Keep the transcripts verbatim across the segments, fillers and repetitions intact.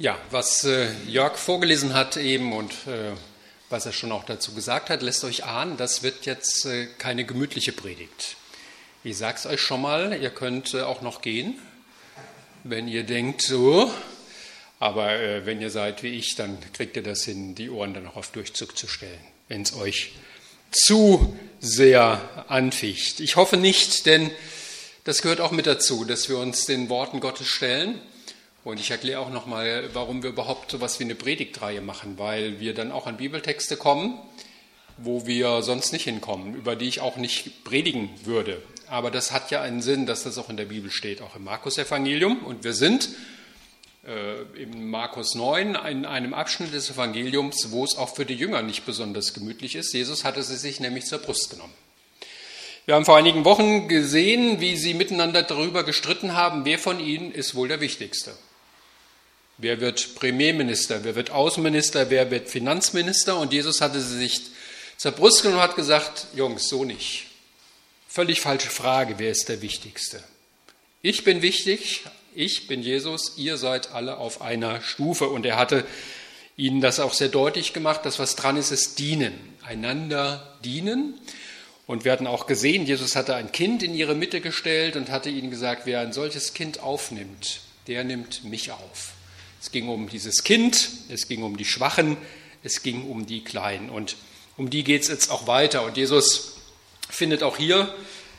Ja, was äh, Jörg vorgelesen hat eben und äh, was er schon auch dazu gesagt hat, lässt euch ahnen, das wird jetzt äh, keine gemütliche Predigt. Ich sage es euch schon mal, ihr könnt äh, auch noch gehen, wenn ihr denkt so, aber äh, wenn ihr seid wie ich, dann kriegt ihr das hin, die Ohren dann auch auf Durchzug zu stellen, wenn es euch zu sehr anficht. Ich hoffe nicht, denn das gehört auch mit dazu, dass wir uns den Worten Gottes stellen. Und ich erkläre auch nochmal, warum wir überhaupt so etwas wie eine Predigtreihe machen, weil wir dann auch an Bibeltexte kommen, wo wir sonst nicht hinkommen, über die ich auch nicht predigen würde. Aber das hat ja einen Sinn, dass das auch in der Bibel steht, auch im Markus-Evangelium. Und wir sind äh, im Markus neun in einem Abschnitt des Evangeliums, wo es auch für die Jünger nicht besonders gemütlich ist. Jesus hatte sie sich nämlich zur Brust genommen. Wir haben vor einigen Wochen gesehen, wie sie miteinander darüber gestritten haben, wer von ihnen ist wohl der Wichtigste. Wer wird Premierminister, wer wird Außenminister, wer wird Finanzminister? Und Jesus hatte sie sich zur Brust genommen und hat gesagt, Jungs, so nicht. Völlig falsche Frage, wer ist der Wichtigste? Ich bin wichtig, ich bin Jesus, ihr seid alle auf einer Stufe. Und er hatte ihnen das auch sehr deutlich gemacht, dass was dran ist, ist dienen, einander dienen. Und wir hatten auch gesehen, Jesus hatte ein Kind in ihre Mitte gestellt und hatte ihnen gesagt, wer ein solches Kind aufnimmt, der nimmt mich auf. Es ging um dieses Kind, es ging um die Schwachen, es ging um die Kleinen. Und um die geht es jetzt auch weiter. Und Jesus findet auch hier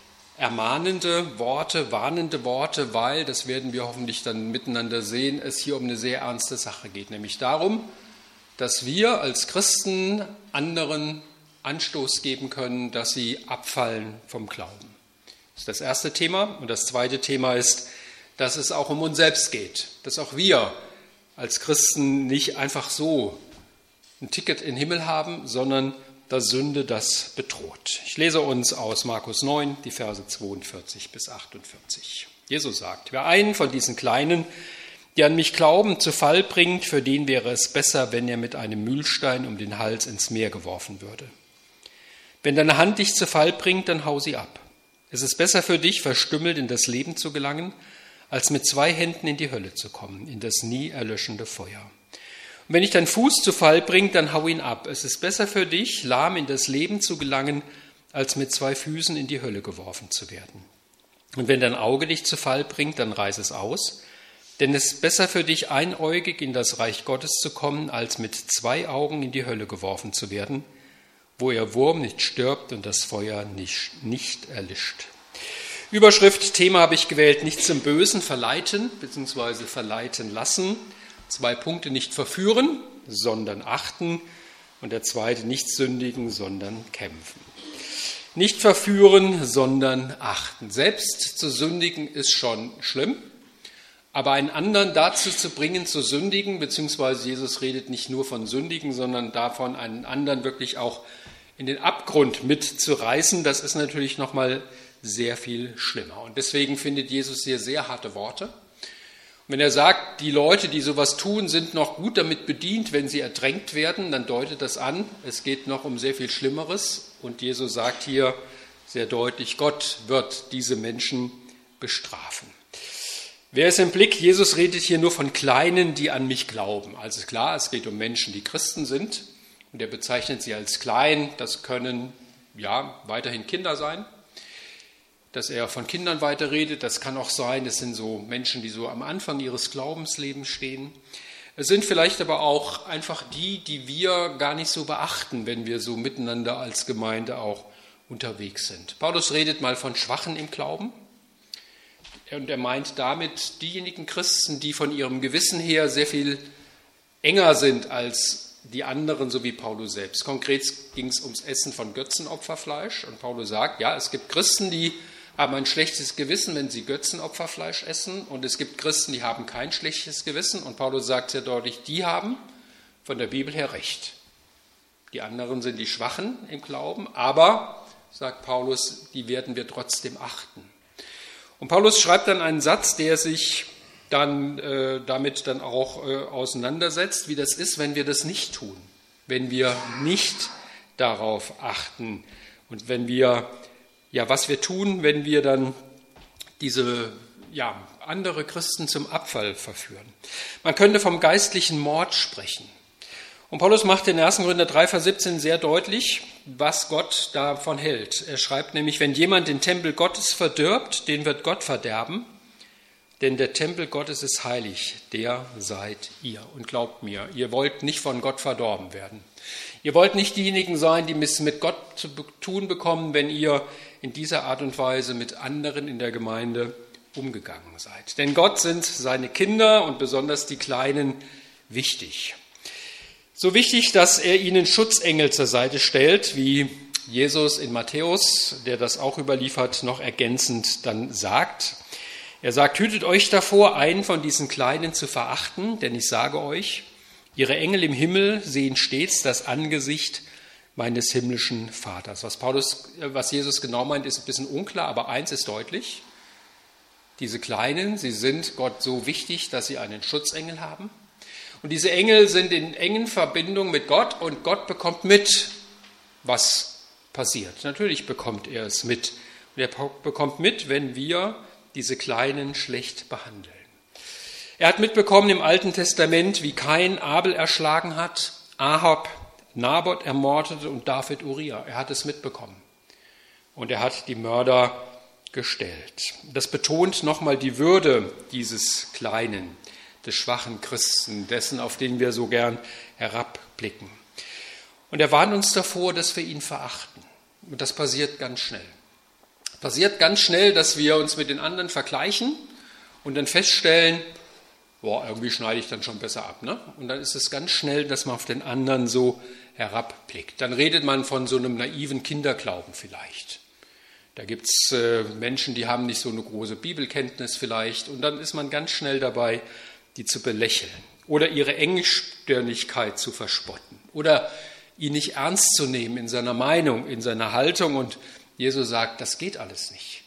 ermahnende Worte, warnende Worte, weil, das werden wir hoffentlich dann miteinander sehen, es hier um eine sehr ernste Sache geht. Nämlich darum, dass wir als Christen anderen Anstoß geben können, dass sie abfallen vom Glauben. Das ist das erste Thema. Und das zweite Thema ist, dass es auch um uns selbst geht, dass auch wir als Christen nicht einfach so ein Ticket in den Himmel haben, sondern dass Sünde das bedroht. Ich lese uns aus Markus neun, die Verse zweiundvierzig bis achtundvierzig. Jesus sagt, wer einen von diesen Kleinen, die an mich glauben, zu Fall bringt, für den wäre es besser, wenn er mit einem Mühlstein um den Hals ins Meer geworfen würde. Wenn deine Hand dich zu Fall bringt, dann hau sie ab. Es ist besser für dich, verstümmelt in das Leben zu gelangen, als mit zwei Händen in die Hölle zu kommen, in das nie erlöschende Feuer. Und wenn dich dein Fuß zu Fall bringt, dann hau ihn ab. Es ist besser für dich, lahm in das Leben zu gelangen, als mit zwei Füßen in die Hölle geworfen zu werden. Und wenn dein Auge dich zu Fall bringt, dann reiß es aus. Denn es ist besser für dich, einäugig in das Reich Gottes zu kommen, als mit zwei Augen in die Hölle geworfen zu werden, wo ihr Wurm nicht stirbt und das Feuer nicht, nicht erlischt. Überschrift, Thema habe ich gewählt, nicht zum Bösen verleiten bzw. verleiten lassen. Zwei Punkte, nicht verführen, sondern achten. Und der zweite, nicht sündigen, sondern kämpfen. Nicht verführen, sondern achten. Selbst zu sündigen ist schon schlimm, aber einen anderen dazu zu bringen, zu sündigen, beziehungsweise Jesus redet nicht nur von sündigen, sondern davon, einen anderen wirklich auch in den Abgrund mitzureißen, das ist natürlich nochmal sehr viel schlimmer. Und deswegen findet Jesus hier sehr harte Worte. Und wenn er sagt, die Leute, die sowas tun, sind noch gut damit bedient, wenn sie ertränkt werden, dann deutet das an, es geht noch um sehr viel Schlimmeres. Und Jesus sagt hier sehr deutlich, Gott wird diese Menschen bestrafen. Wer ist im Blick? Jesus redet hier nur von Kleinen, die an mich glauben. Also klar, es geht um Menschen, die Christen sind. Und er bezeichnet sie als klein. Das können ja weiterhin Kinder sein. Dass er von Kindern weiterredet, das kann auch sein, das sind so Menschen, die so am Anfang ihres Glaubenslebens stehen. Es sind vielleicht aber auch einfach die, die wir gar nicht so beachten, wenn wir so miteinander als Gemeinde auch unterwegs sind. Paulus redet mal von Schwachen im Glauben und er meint damit diejenigen Christen, die von ihrem Gewissen her sehr viel enger sind als die anderen, so wie Paulus selbst. Konkret ging es ums Essen von Götzenopferfleisch und Paulus sagt, ja, es gibt Christen, die haben ein schlechtes Gewissen, wenn sie Götzenopferfleisch essen. Und es gibt Christen, die haben kein schlechtes Gewissen. Und Paulus sagt sehr deutlich, die haben von der Bibel her recht. Die anderen sind die Schwachen im Glauben, aber, sagt Paulus, die werden wir trotzdem achten. Und Paulus schreibt dann einen Satz, der sich dann äh, damit dann auch äh, auseinandersetzt, wie das ist, wenn wir das nicht tun, wenn wir nicht darauf achten und wenn wir Ja, was wir tun, wenn wir dann diese ja, andere Christen zum Abfall verführen. Man könnte vom geistlichen Mord sprechen. Und Paulus macht in ersten Korinther drei, Vers siebzehn sehr deutlich, was Gott davon hält. Er schreibt nämlich, wenn jemand den Tempel Gottes verdirbt, den wird Gott verderben, denn der Tempel Gottes ist heilig, der seid ihr. Und glaubt mir, ihr wollt nicht von Gott verdorben werden. Ihr wollt nicht diejenigen sein, die es mit Gott zu tun bekommen, wenn ihr in dieser Art und Weise mit anderen in der Gemeinde umgegangen seid. Denn Gott sind seine Kinder und besonders die Kleinen wichtig. So wichtig, dass er ihnen Schutzengel zur Seite stellt, wie Jesus in Matthäus, der das auch überliefert, noch ergänzend dann sagt. Er sagt, hütet euch davor, einen von diesen Kleinen zu verachten, denn ich sage euch, ihre Engel im Himmel sehen stets das Angesicht meines himmlischen Vaters. Was Paulus, was Jesus genau meint, ist ein bisschen unklar, aber eins ist deutlich. Diese Kleinen, sie sind Gott so wichtig, dass sie einen Schutzengel haben. Und diese Engel sind in engen Verbindung mit Gott und Gott bekommt mit, was passiert. Natürlich bekommt er es mit. Und er bekommt mit, wenn wir diese Kleinen schlecht behandeln. Er hat mitbekommen im Alten Testament, wie Kain Abel erschlagen hat, Ahab Naboth ermordete und David Uriah. Er hat es mitbekommen. Und er hat die Mörder gestellt. Das betont nochmal die Würde dieses Kleinen, des schwachen Christen, dessen, auf den wir so gern herabblicken. Und er warnt uns davor, dass wir ihn verachten. Und das passiert ganz schnell. Passiert ganz schnell, dass wir uns mit den anderen vergleichen und dann feststellen, boah, irgendwie schneide ich dann schon besser ab. Ne? Und dann ist es ganz schnell, dass man auf den anderen so herabblickt. Dann redet man von so einem naiven Kinderglauben vielleicht. Da gibt es äh, Menschen, die haben nicht so eine große Bibelkenntnis vielleicht. Und dann ist man ganz schnell dabei, die zu belächeln oder ihre Engstirnigkeit zu verspotten oder ihn nicht ernst zu nehmen in seiner Meinung, in seiner Haltung. Und Jesus sagt, das geht alles nicht.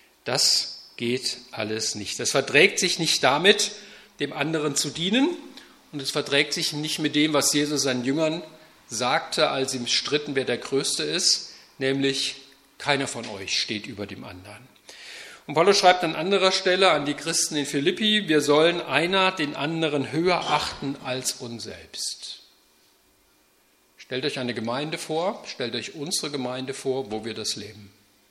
Das geht alles nicht. Das verträgt sich nicht damit, dem anderen zu dienen, und es verträgt sich nicht mit dem, was Jesus seinen Jüngern sagte, als sie stritten, wer der Größte ist, nämlich keiner von euch steht über dem anderen. Und Paulus schreibt an anderer Stelle an die Christen in Philippi, wir sollen einer den anderen höher achten als uns selbst. Stellt euch eine Gemeinde vor, stellt euch unsere Gemeinde vor, wo wir das leben.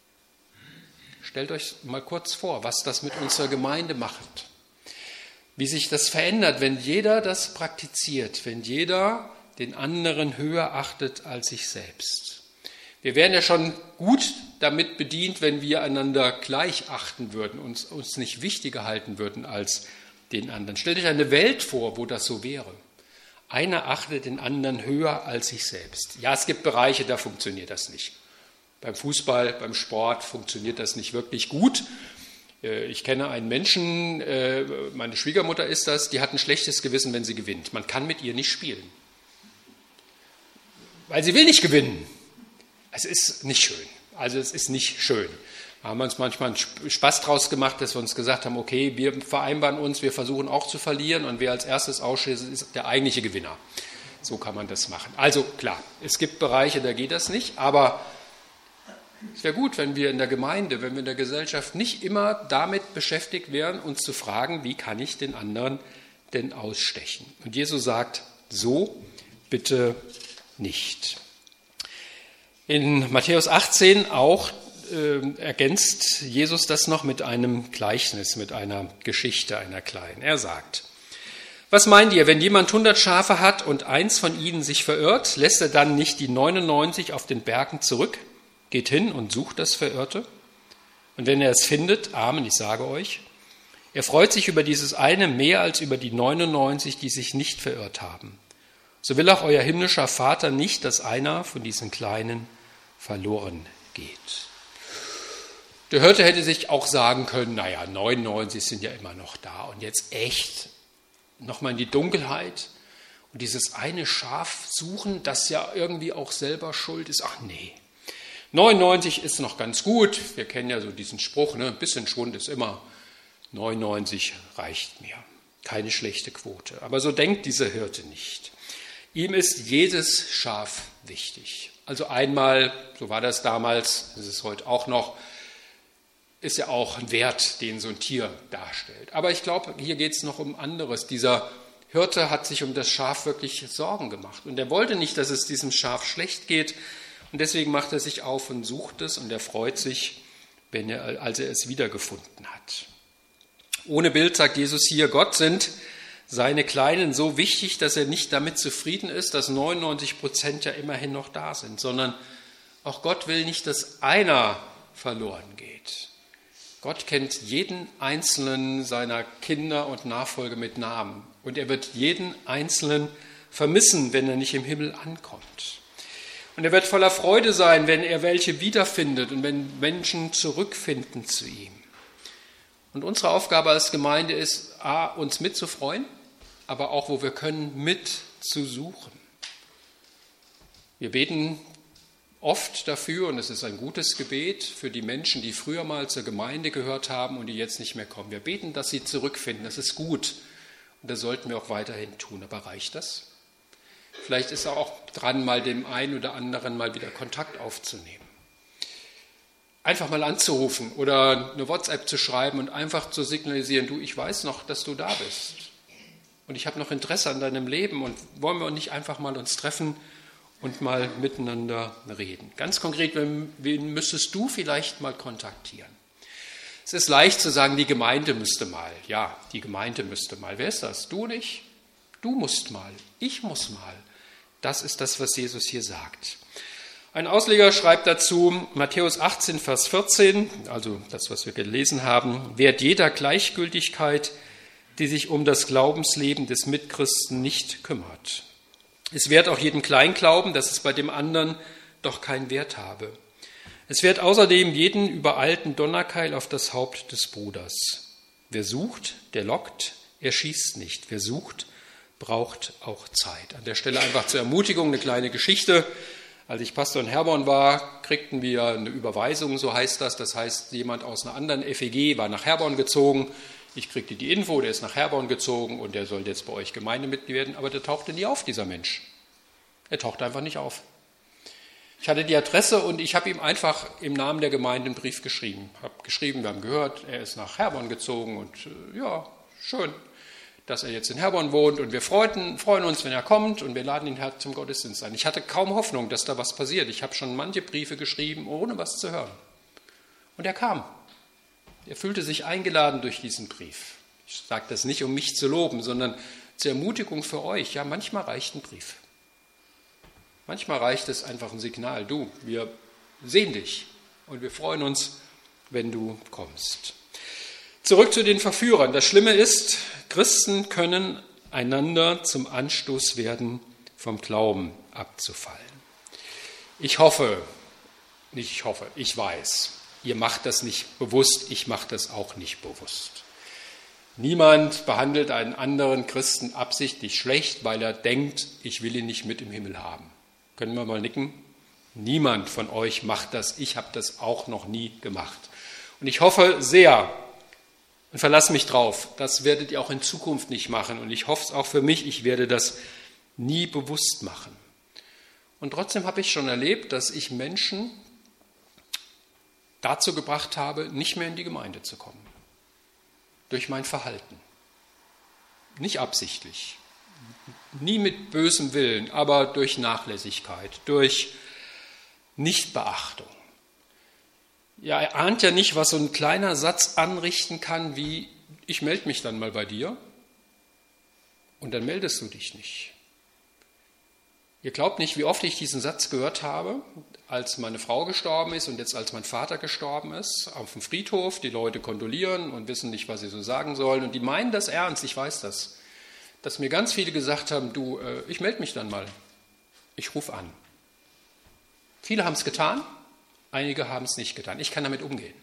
Stellt euch mal kurz vor, was das mit unserer Gemeinde macht. Wie sich das verändert, wenn jeder das praktiziert, wenn jeder den anderen höher achtet als sich selbst. Wir wären ja schon gut damit bedient, wenn wir einander gleich achten würden, uns, uns nicht wichtiger halten würden als den anderen. Stellt euch eine Welt vor, wo das so wäre. Einer achtet den anderen höher als sich selbst. Ja, es gibt Bereiche, da funktioniert das nicht. Beim Fußball, beim Sport funktioniert das nicht wirklich gut. Ich kenne einen Menschen, meine Schwiegermutter ist das, die hat ein schlechtes Gewissen, wenn sie gewinnt. Man kann mit ihr nicht spielen, weil sie will nicht gewinnen. Es ist nicht schön. Also es ist nicht schön. Da haben wir uns manchmal einen Spaß draus gemacht, dass wir uns gesagt haben, okay, wir vereinbaren uns, wir versuchen auch zu verlieren und wer als erstes ausschließt, ist der eigentliche Gewinner. So kann man das machen. Also klar, es gibt Bereiche, da geht das nicht, aber es wäre gut, wenn wir in der Gemeinde, wenn wir in der Gesellschaft nicht immer damit beschäftigt wären, uns zu fragen, wie kann ich den anderen denn ausstechen? Und Jesus sagt, so bitte nicht. In Matthäus achtzehn auch äh, ergänzt Jesus das noch mit einem Gleichnis, mit einer Geschichte, einer kleinen. Er sagt, was meint ihr, wenn jemand hundert Schafe hat und eins von ihnen sich verirrt, lässt er dann nicht die neunundneunzig auf den Bergen zurück, geht hin und sucht das Verirrte? Und wenn er es findet, Amen, ich sage euch, er freut sich über dieses eine mehr als über die neunundneunzig, die sich nicht verirrt haben. So will auch euer himmlischer Vater nicht, dass einer von diesen Kleinen verloren geht. Der Hirte hätte sich auch sagen können, naja, neunundneunzig sind ja immer noch da und jetzt echt nochmal in die Dunkelheit und dieses eine Schaf suchen, das ja irgendwie auch selber schuld ist. Ach nee, neunundneunzig ist noch ganz gut. Wir kennen ja so diesen Spruch, ne? Ein bisschen Schwund ist immer, neunundneunzig reicht mir. Keine schlechte Quote. Aber so denkt dieser Hirte nicht. Ihm ist jedes Schaf wichtig. Also einmal, so war das damals, das ist heute auch noch, ist ja auch ein Wert, den so ein Tier darstellt. Aber ich glaube, hier geht es noch um anderes. Dieser Hirte hat sich um das Schaf wirklich Sorgen gemacht. Und er wollte nicht, dass es diesem Schaf schlecht geht. Und deswegen macht er sich auf und sucht es. Und er freut sich, wenn er, als er es wiedergefunden hat. Ohne Bild sagt Jesus hier, Gott sind seine Kleinen so wichtig, dass er nicht damit zufrieden ist, dass neunundneunzig Prozent ja immerhin noch da sind, sondern auch Gott will nicht, dass einer verloren geht. Gott kennt jeden einzelnen seiner Kinder und Nachfolger mit Namen. Und er wird jeden einzelnen vermissen, wenn er nicht im Himmel ankommt. Und er wird voller Freude sein, wenn er welche wiederfindet und wenn Menschen zurückfinden zu ihm. Und unsere Aufgabe als Gemeinde ist, A, uns mitzufreuen, aber auch, wo wir können, mitzusuchen. Wir beten oft dafür, und es ist ein gutes Gebet, für die Menschen, die früher mal zur Gemeinde gehört haben und die jetzt nicht mehr kommen. Wir beten, dass sie zurückfinden. Das ist gut. Und das sollten wir auch weiterhin tun. Aber reicht das? Vielleicht ist er auch dran, mal dem einen oder anderen mal wieder Kontakt aufzunehmen. Einfach mal anzurufen oder eine WhatsApp zu schreiben und einfach zu signalisieren, du, ich weiß noch, dass du da bist. Und ich habe noch Interesse an deinem Leben. Und wollen wir nicht einfach mal uns treffen und mal miteinander reden. Ganz konkret, wen, wen müsstest du vielleicht mal kontaktieren? Es ist leicht zu sagen, die Gemeinde müsste mal. Ja, die Gemeinde müsste mal. Wer ist das? Du nicht? Du musst mal. Ich muss mal. Das ist das, was Jesus hier sagt. Ein Ausleger schreibt dazu, Matthäus achtzehn, Vers vierzehn, also das, was wir gelesen haben, wehrt jeder Gleichgültigkeit, die sich um das Glaubensleben des Mitchristen nicht kümmert. Es wehrt auch jedem Kleinglauben, dass es bei dem anderen doch keinen Wert habe. Es wehrt außerdem jeden übereilten Donnerkeil auf das Haupt des Bruders. Wer sucht, der lockt, er schießt nicht. Wer sucht, braucht auch Zeit. An der Stelle einfach zur Ermutigung eine kleine Geschichte. Als ich Pastor in Herborn war, kriegten wir eine Überweisung, so heißt das. Das heißt, jemand aus einer anderen F E G war nach Herborn gezogen. Ich kriegte die Info, der ist nach Herborn gezogen und der soll jetzt bei euch Gemeindemitglied werden. Aber der tauchte nie auf, dieser Mensch. Er tauchte einfach nicht auf. Ich hatte die Adresse und ich habe ihm einfach im Namen der Gemeinde einen Brief geschrieben. Ich habe geschrieben, wir haben gehört, er ist nach Herborn gezogen und äh, ja, schön, dass er jetzt in Herborn wohnt und wir freuen, freuen uns, wenn er kommt und wir laden ihn halt zum Gottesdienst ein. Ich hatte kaum Hoffnung, dass da was passiert. Ich habe schon manche Briefe geschrieben, ohne was zu hören. Und er kam. Er fühlte sich eingeladen durch diesen Brief. Ich sage das nicht, um mich zu loben, sondern zur Ermutigung für euch. Ja, manchmal reicht ein Brief. Manchmal reicht es einfach ein Signal. Du, wir sehen dich und wir freuen uns, wenn du kommst. Zurück zu den Verführern. Das Schlimme ist, Christen können einander zum Anstoß werden, vom Glauben abzufallen. Ich hoffe, nicht ich hoffe, ich weiß, ihr macht das nicht bewusst, ich mache das auch nicht bewusst. Niemand behandelt einen anderen Christen absichtlich schlecht, weil er denkt, ich will ihn nicht mit im Himmel haben. Können wir mal nicken? Niemand von euch macht das, ich habe das auch noch nie gemacht. Und ich hoffe sehr und verlasse mich drauf, das werdet ihr auch in Zukunft nicht machen. Und ich hoffe es auch für mich, ich werde das nie bewusst machen. Und trotzdem habe ich schon erlebt, dass ich Menschen dazu gebracht habe, nicht mehr in die Gemeinde zu kommen. Durch mein Verhalten. Nicht absichtlich. Nie mit bösem Willen, aber durch Nachlässigkeit, durch Nichtbeachtung. Ja, er ahnt ja nicht, was so ein kleiner Satz anrichten kann, wie ich melde mich dann mal bei dir und dann meldest du dich nicht. Ihr glaubt nicht, wie oft ich diesen Satz gehört habe, als meine Frau gestorben ist und jetzt als mein Vater gestorben ist, auf dem Friedhof. Die Leute kondolieren und wissen nicht, was sie so sagen sollen und die meinen das ernst, ich weiß das. Dass mir ganz viele gesagt haben, du, ich melde mich dann mal, ich rufe an. Viele haben es getan, einige haben es nicht getan. Ich kann damit umgehen.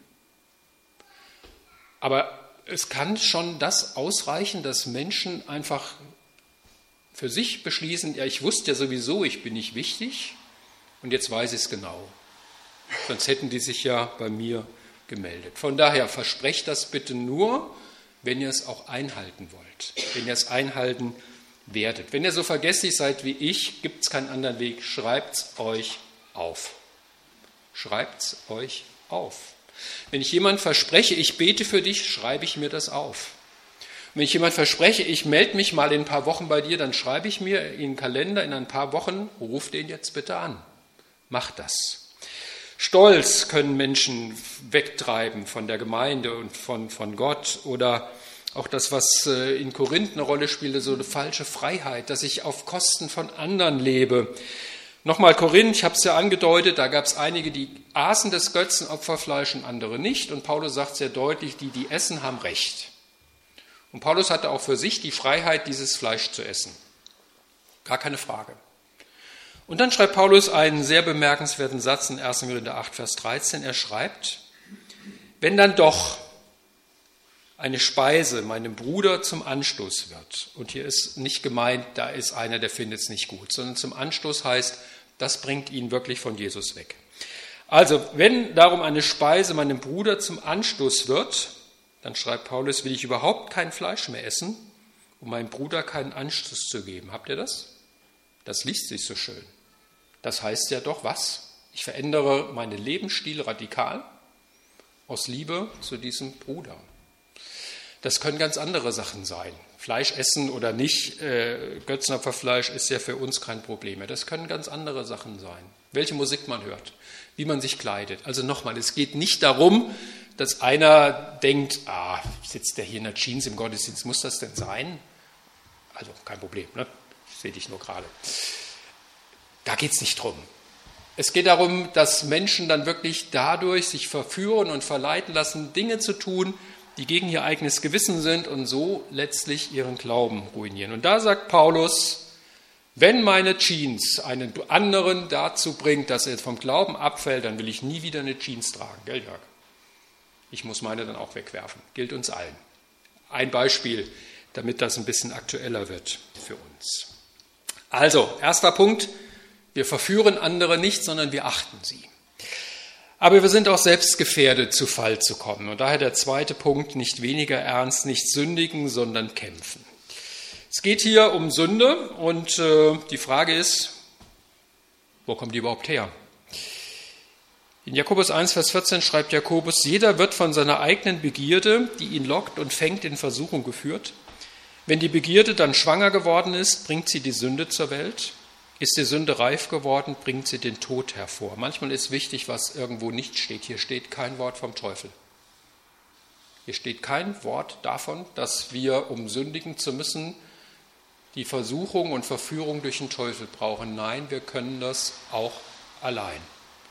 Aber es kann schon das ausreichen, dass Menschen einfach für sich beschließen, ja, ich wusste ja sowieso, ich bin nicht wichtig und jetzt weiß ich es genau. Sonst hätten die sich ja bei mir gemeldet. Von daher versprecht das bitte nur, wenn ihr es auch einhalten wollt, wenn ihr es einhalten werdet. Wenn ihr so vergesslich seid wie ich, gibt es keinen anderen Weg, schreibt es euch auf. Schreibt es euch auf. Wenn ich jemand verspreche, ich bete für dich, schreibe ich mir das auf. Wenn ich jemand verspreche, ich melde mich mal in ein paar Wochen bei dir, dann schreibe ich mir in den Kalender in ein paar Wochen, ruf den jetzt bitte an. Mach das. Stolz können Menschen wegtreiben von der Gemeinde und von, von Gott, oder auch das, was in Korinth eine Rolle spielte, so eine falsche Freiheit, dass ich auf Kosten von anderen lebe. Nochmal Korinth, ich habe es ja angedeutet, da gab es einige, die aßen das Götzenopferfleisch und andere nicht. Und Paulus sagt sehr deutlich, die, die essen, haben Recht. Und Paulus hatte auch für sich die Freiheit, dieses Fleisch zu essen. Gar keine Frage. Und dann schreibt Paulus einen sehr bemerkenswerten Satz in erster Korinther acht, Vers dreizehn. Er schreibt, wenn dann doch eine Speise meinem Bruder zum Anstoß wird, und hier ist nicht gemeint, da ist einer, der findet es nicht gut, sondern zum Anstoß heißt, das bringt ihn wirklich von Jesus weg. Also, wenn darum eine Speise meinem Bruder zum Anstoß wird, dann schreibt Paulus, will ich überhaupt kein Fleisch mehr essen, um meinem Bruder keinen Anstoß zu geben. Habt ihr das? Das liest sich so schön. Das heißt ja doch was? Ich verändere meinen Lebensstil radikal aus Liebe zu diesem Bruder. Das können ganz andere Sachen sein. Fleisch essen oder nicht, äh, Götzenopferfleisch ist ja für uns kein Problem mehr. Das können ganz andere Sachen sein. Welche Musik man hört, wie man sich kleidet. Also nochmal, es geht nicht darum, dass einer denkt, ah, sitzt der hier in der Jeans im Gottesdienst, muss das denn sein? Also kein Problem, ne? Ich sehe dich nur gerade. Da geht es nicht drum. Es geht darum, dass Menschen dann wirklich dadurch sich verführen und verleiten lassen, Dinge zu tun, die gegen ihr eigenes Gewissen sind und so letztlich ihren Glauben ruinieren. Und da sagt Paulus, wenn meine Jeans einen anderen dazu bringt, dass er vom Glauben abfällt, dann will ich nie wieder eine Jeans tragen. Gell, Jörg? Ich muss meine dann auch wegwerfen. Gilt uns allen. Ein Beispiel, damit das ein bisschen aktueller wird für uns. Also, erster Punkt, wir verführen andere nicht, sondern wir achten sie. Aber wir sind auch selbst gefährdet, zu Fall zu kommen. Und daher der zweite Punkt, nicht weniger ernst, nicht sündigen, sondern kämpfen. Es geht hier um Sünde und äh, die Frage ist, wo kommt die überhaupt her? In Jakobus eins, Vers vierzehn schreibt Jakobus, jeder wird von seiner eigenen Begierde, die ihn lockt und fängt, in Versuchung geführt. Wenn die Begierde dann schwanger geworden ist, bringt sie die Sünde zur Welt. Ist die Sünde reif geworden, bringt sie den Tod hervor. Manchmal ist wichtig, was irgendwo nicht steht. Hier steht kein Wort vom Teufel. Hier steht kein Wort davon, dass wir, um sündigen zu müssen, die Versuchung und Verführung durch den Teufel brauchen. Nein, wir können das auch allein.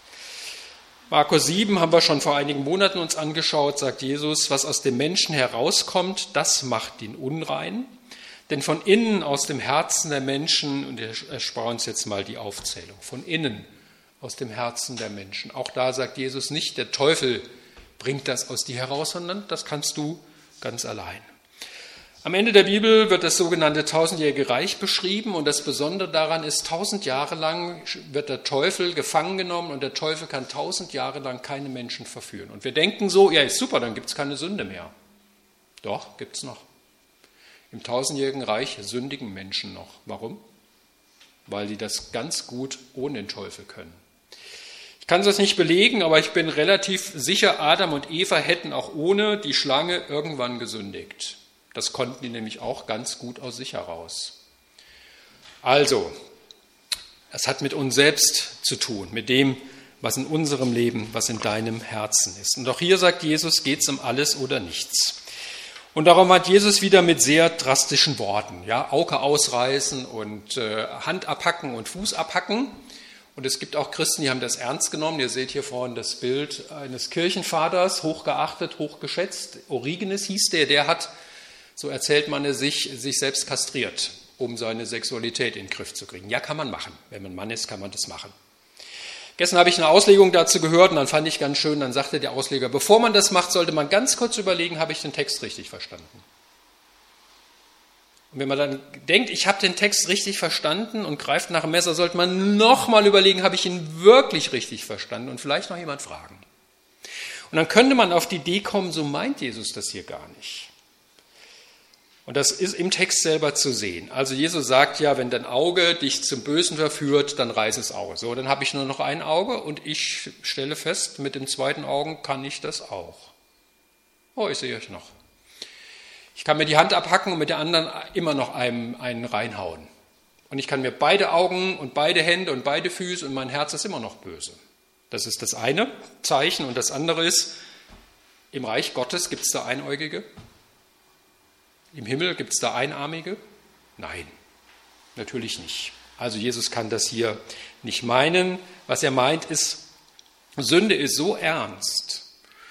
Markus sieben haben wir schon vor einigen Monaten uns angeschaut, sagt Jesus, was aus dem Menschen herauskommt, das macht ihn unrein. Denn von innen aus dem Herzen der Menschen, und er erspart uns jetzt mal die Aufzählung, von innen aus dem Herzen der Menschen. Auch da sagt Jesus nicht, der Teufel bringt das aus dir heraus, sondern das kannst du ganz allein. Am Ende der Bibel wird das sogenannte tausendjährige Reich beschrieben und das Besondere daran ist, tausend Jahre lang wird der Teufel gefangen genommen und der Teufel kann tausend Jahre lang keine Menschen verführen. Und wir denken so, ja ist super, dann gibt es keine Sünde mehr. Doch, gibt es noch. Im tausendjährigen Reich sündigen Menschen noch. Warum? Weil die das ganz gut ohne den Teufel können. Ich kann das nicht belegen, aber ich bin relativ sicher, Adam und Eva hätten auch ohne die Schlange irgendwann gesündigt. Das konnten die nämlich auch ganz gut aus sich heraus. Also, das hat mit uns selbst zu tun, mit dem, was in unserem Leben, was in deinem Herzen ist. Und auch hier sagt Jesus, geht es um alles oder nichts. Und darum hat Jesus wieder mit sehr drastischen Worten, ja, Auge ausreißen und äh, Hand abhacken und Fuß abhacken. Und es gibt auch Christen, die haben das ernst genommen. Ihr seht hier vorne das Bild eines Kirchenvaters, hochgeachtet, hochgeschätzt. Origenes hieß der, der hat, so erzählt man es sich, sich selbst kastriert, um seine Sexualität in den Griff zu kriegen. Ja, kann man machen. Wenn man Mann ist, kann man das machen. Gestern habe ich eine Auslegung dazu gehört und dann fand ich ganz schön, dann sagte der Ausleger, bevor man das macht, sollte man ganz kurz überlegen, habe ich den Text richtig verstanden? Und wenn man dann denkt, ich habe den Text richtig verstanden und greift nach dem Messer, sollte man nochmal überlegen, habe ich ihn wirklich richtig verstanden und vielleicht noch jemand fragen. Und dann könnte man auf die Idee kommen, so meint Jesus das hier gar nicht. Und das ist im Text selber zu sehen. Also Jesus sagt ja, wenn dein Auge dich zum Bösen verführt, dann reiß es aus. So, dann habe ich nur noch ein Auge und ich stelle fest, mit dem zweiten Auge kann ich das auch. Oh, ich sehe euch noch. Ich kann mir die Hand abhacken und mit der anderen immer noch einen, einen reinhauen. Und ich kann mir beide Augen und beide Hände und beide Füße und mein Herz ist immer noch böse. Das ist das eine Zeichen. Und das andere ist, im Reich Gottes gibt es da Einäugige. Im Himmel gibt es da Einarmige? Nein, natürlich nicht. Also Jesus kann das hier nicht meinen. Was er meint ist, Sünde ist so ernst.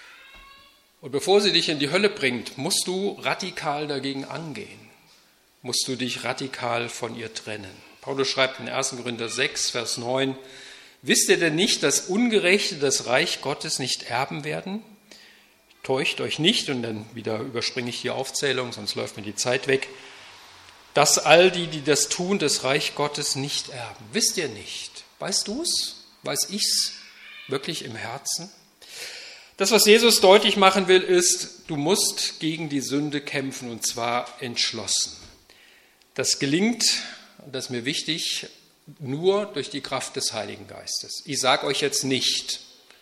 Und bevor sie dich in die Hölle bringt, musst du radikal dagegen angehen. Musst du dich radikal von ihr trennen. Paulus schreibt in erster Korinther sechs, Vers neun, wisst ihr denn nicht, dass Ungerechte das Reich Gottes nicht erben werden? Täuscht euch nicht, und dann wieder überspringe ich die Aufzählung, sonst läuft mir die Zeit weg, dass all die, die das tun, das Reich Gottes nicht erben. Wisst ihr nicht? Weißt du es? Weiß ich es wirklich im Herzen? Das, was Jesus deutlich machen will, ist, du musst gegen die Sünde kämpfen, und zwar entschlossen. Das gelingt, und das ist mir wichtig, nur durch die Kraft des Heiligen Geistes. Ich sage euch jetzt nicht,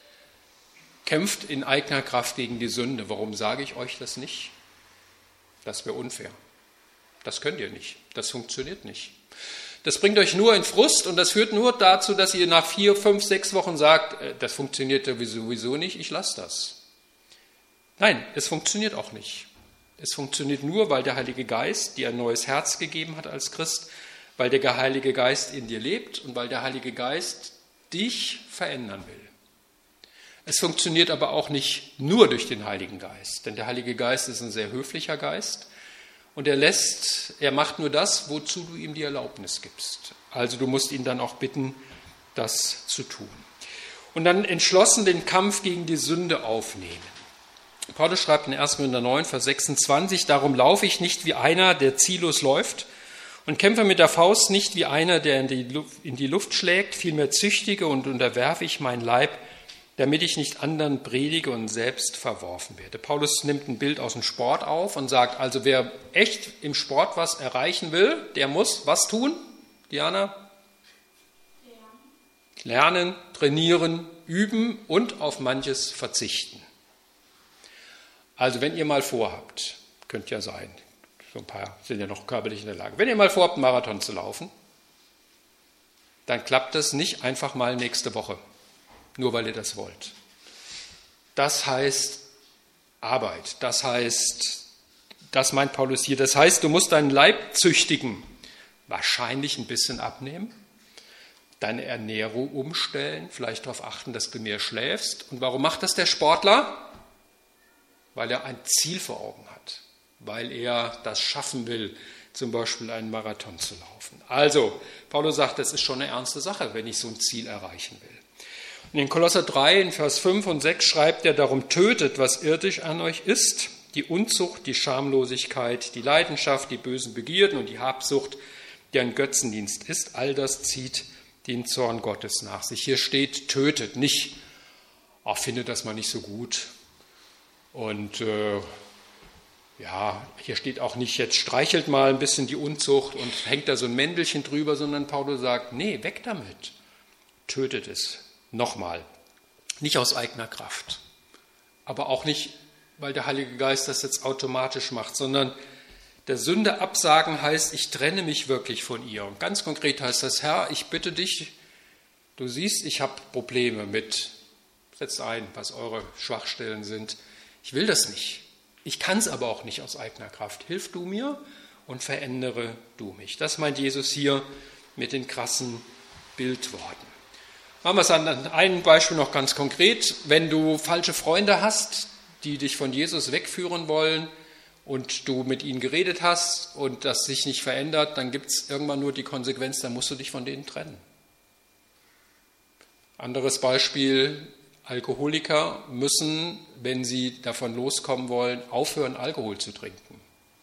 kämpft in eigener Kraft gegen die Sünde. Warum sage ich euch das nicht? Das wäre unfair. Das könnt ihr nicht. Das funktioniert nicht. Das bringt euch nur in Frust und das führt nur dazu, dass ihr nach vier, fünf, sechs Wochen sagt, das funktioniert sowieso nicht, ich lasse das. Nein, es funktioniert auch nicht. Es funktioniert nur, weil der Heilige Geist dir ein neues Herz gegeben hat als Christ, weil der Heilige Geist in dir lebt und weil der Heilige Geist dich verändern will. Es funktioniert aber auch nicht nur durch den Heiligen Geist, denn der Heilige Geist ist ein sehr höflicher Geist und er lässt, er macht nur das, wozu du ihm die Erlaubnis gibst. Also du musst ihn dann auch bitten, das zu tun. Und dann entschlossen den Kampf gegen die Sünde aufnehmen. Paulus schreibt in erster Korinther neun, Vers sechsundzwanzig, darum laufe ich nicht wie einer, der ziellos läuft und kämpfe mit der Faust nicht wie einer, der in die Luft, in die Luft schlägt, vielmehr züchtige und unterwerfe ich meinen Leib, damit ich nicht anderen predige und selbst verworfen werde. Paulus nimmt ein Bild aus dem Sport auf und sagt, also wer echt im Sport was erreichen will, der muss was tun? Diana? Lernen, Lernen trainieren, üben und auf manches verzichten. Also wenn ihr mal vorhabt, könnte ja sein, so ein paar sind ja noch körperlich in der Lage, wenn ihr mal vorhabt, einen Marathon zu laufen, dann klappt das nicht einfach mal nächste Woche. Nur weil ihr das wollt. Das heißt Arbeit, das heißt, das meint Paulus hier, das heißt, du musst deinen Leib züchtigen, wahrscheinlich ein bisschen abnehmen, deine Ernährung umstellen, vielleicht darauf achten, dass du mehr schläfst. Und warum macht das der Sportler? Weil er ein Ziel vor Augen hat, weil er das schaffen will, zum Beispiel einen Marathon zu laufen. Also, Paulus sagt, das ist schon eine ernste Sache, wenn ich so ein Ziel erreichen will. Und in Kolosser drei, in Vers fünf und sechs schreibt er, darum tötet, was irdisch an euch ist, die Unzucht, die Schamlosigkeit, die Leidenschaft, die bösen Begierden und die Habsucht, die ein Götzendienst ist. All das zieht den Zorn Gottes nach sich. Hier steht, tötet, nicht, ach, findet das mal nicht so gut. Und äh, ja, hier steht auch nicht, jetzt streichelt mal ein bisschen die Unzucht und hängt da so ein Mäntelchen drüber, sondern Paulus sagt, nee, weg damit, tötet es. Nochmal, nicht aus eigener Kraft, aber auch nicht, weil der Heilige Geist das jetzt automatisch macht, sondern der Sünde absagen heißt, ich trenne mich wirklich von ihr. Und ganz konkret heißt das, Herr, ich bitte dich, du siehst, ich habe Probleme mit, setzt ein, was eure Schwachstellen sind. Ich will das nicht. Ich kann es aber auch nicht aus eigener Kraft. Hilf du mir und verändere du mich. Das meint Jesus hier mit den krassen Bildworten. Machen wir es an einem Beispiel noch ganz konkret. Wenn du falsche Freunde hast, die dich von Jesus wegführen wollen und du mit ihnen geredet hast und das sich nicht verändert, dann gibt es irgendwann nur die Konsequenz, dann musst du dich von denen trennen. Anderes Beispiel, Alkoholiker müssen, wenn sie davon loskommen wollen, aufhören, Alkohol zu trinken.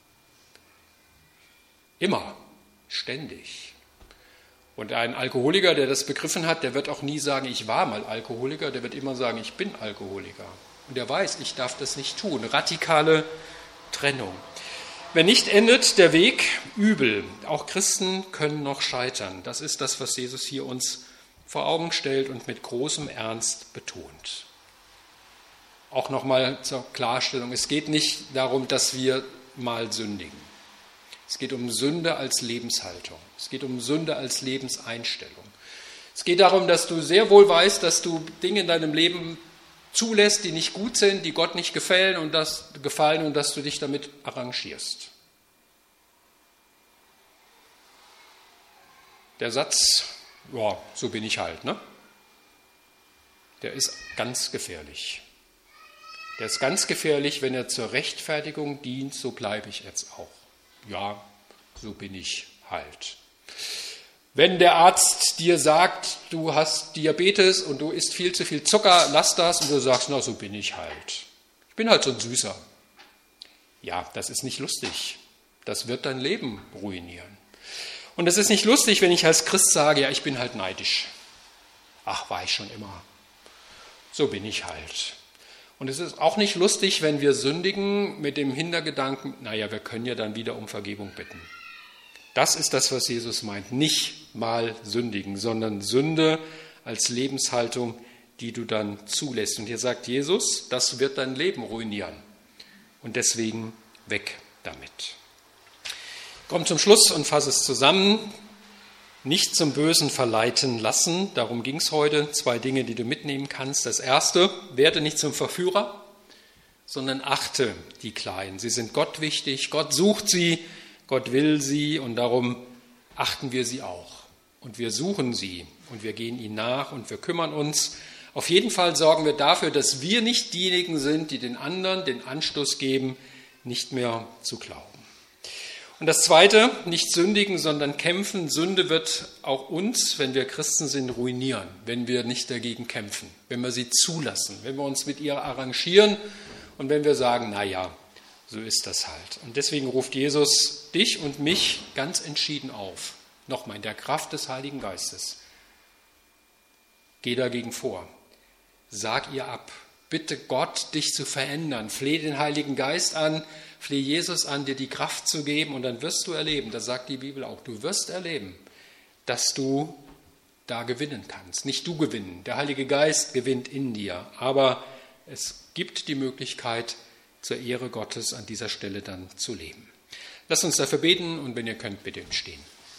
Immer, ständig. Und ein Alkoholiker, der das begriffen hat, der wird auch nie sagen, ich war mal Alkoholiker, der wird immer sagen, ich bin Alkoholiker. Und der weiß, ich darf das nicht tun. Radikale Trennung. Wenn nicht, endet der Weg übel. Auch Christen können noch scheitern. Das ist das, was Jesus hier uns vor Augen stellt und mit großem Ernst betont. Auch nochmal zur Klarstellung, es geht nicht darum, dass wir mal sündigen. Es geht um Sünde als Lebenshaltung. Es geht um Sünde als Lebenseinstellung. Es geht darum, dass du sehr wohl weißt, dass du Dinge in deinem Leben zulässt, die nicht gut sind, die Gott nicht gefallen und, das, gefallen und dass du dich damit arrangierst. Der Satz, ja, so bin ich halt, ne? Der ist ganz gefährlich. Der ist ganz gefährlich, wenn er zur Rechtfertigung dient, so bleibe ich jetzt auch. Ja, so bin ich halt. Wenn der Arzt dir sagt, du hast Diabetes und du isst viel zu viel Zucker, lass das, und du sagst, na, so bin ich halt. Ich bin halt so ein Süßer. Ja, das ist nicht lustig. Das wird dein Leben ruinieren. Und es ist nicht lustig, wenn ich als Christ sage, ja, ich bin halt neidisch. Ach, war ich schon immer. So bin ich halt. Und es ist auch nicht lustig, wenn wir sündigen mit dem Hintergedanken, naja, wir können ja dann wieder um Vergebung bitten. Das ist das, was Jesus meint. Nicht mal sündigen, sondern Sünde als Lebenshaltung, die du dann zulässt. Und hier sagt Jesus, das wird dein Leben ruinieren. Und deswegen weg damit. Ich komme zum Schluss und fasse es zusammen. Nicht zum Bösen verleiten lassen, darum ging es heute. Zwei Dinge, die du mitnehmen kannst. Das erste, werde nicht zum Verführer, sondern achte die Kleinen. Sie sind Gott wichtig, Gott sucht sie, Gott will sie und darum achten wir sie auch. Und wir suchen sie und wir gehen ihnen nach und wir kümmern uns. Auf jeden Fall sorgen wir dafür, dass wir nicht diejenigen sind, die den anderen den Anstoß geben, nicht mehr zu glauben. Und das Zweite, nicht sündigen, sondern kämpfen. Sünde wird auch uns, wenn wir Christen sind, ruinieren, wenn wir nicht dagegen kämpfen, wenn wir sie zulassen, wenn wir uns mit ihr arrangieren und wenn wir sagen, na ja, so ist das halt. Und deswegen ruft Jesus dich und mich ganz entschieden auf. Nochmal, in der Kraft des Heiligen Geistes. Geh dagegen vor. Sag ihr ab. Bitte Gott, dich zu verändern. Fleh den Heiligen Geist an, fleh Jesus an, dir die Kraft zu geben und dann wirst du erleben, das sagt die Bibel auch, du wirst erleben, dass du da gewinnen kannst. Nicht du gewinnen, der Heilige Geist gewinnt in dir, aber es gibt die Möglichkeit, zur Ehre Gottes an dieser Stelle dann zu leben. Lasst uns dafür beten und wenn ihr könnt, bitte stehen.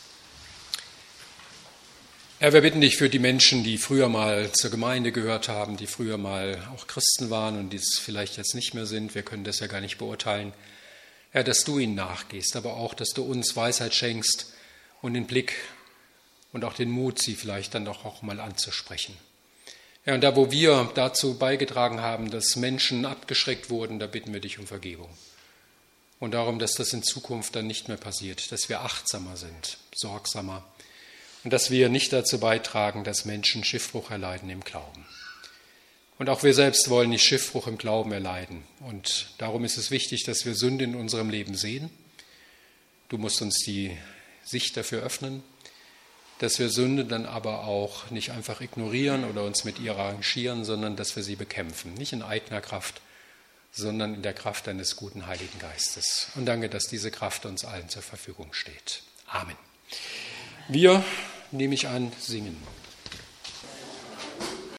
Herr, wir bitten dich für die Menschen, die früher mal zur Gemeinde gehört haben, die früher mal auch Christen waren und die es vielleicht jetzt nicht mehr sind. Wir können das ja gar nicht beurteilen. Herr, dass du ihnen nachgehst, aber auch, dass du uns Weisheit schenkst und den Blick und auch den Mut, sie vielleicht dann doch auch mal anzusprechen. Ja, und da, wo wir dazu beigetragen haben, dass Menschen abgeschreckt wurden, da bitten wir dich um Vergebung. Und darum, dass das in Zukunft dann nicht mehr passiert, dass wir achtsamer sind, sorgsamer. Und dass wir nicht dazu beitragen, dass Menschen Schiffbruch erleiden im Glauben. Und auch wir selbst wollen nicht Schiffbruch im Glauben erleiden. Und darum ist es wichtig, dass wir Sünde in unserem Leben sehen. Du musst uns die Sicht dafür öffnen, dass wir Sünde dann aber auch nicht einfach ignorieren oder uns mit ihr arrangieren, sondern dass wir sie bekämpfen. Nicht in eigener Kraft, sondern in der Kraft deines guten Heiligen Geistes. Und danke, dass diese Kraft uns allen zur Verfügung steht. Amen. Wir, nehme ich an, singen.